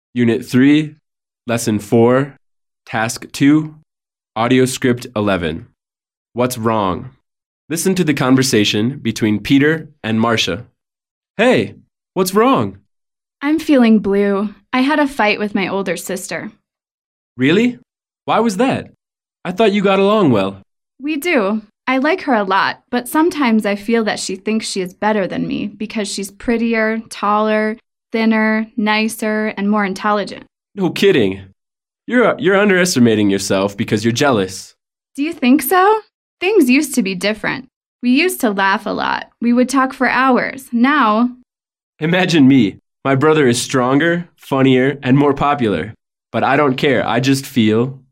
Unit 3, Lesson 4, Task 2, Audio Script 11. What's wrong? Listen to the conversation between Peter and Marcia. Hey, what's wrong? I'm feeling blue. I had a fight with my older sister. Really? Why was that? I thought you got along well. We do. I like her a lot, but sometimes I feel that she thinks she is better than me because she's prettier, taller, thinner, nicer, and more intelligent. No kidding. You're underestimating yourself because you're jealous. Do you think so? Things used to be different. We used to laugh a lot. We would talk for hours. Now... Imagine me. My brother is stronger, funnier, and more popular. But I don't care. I just feel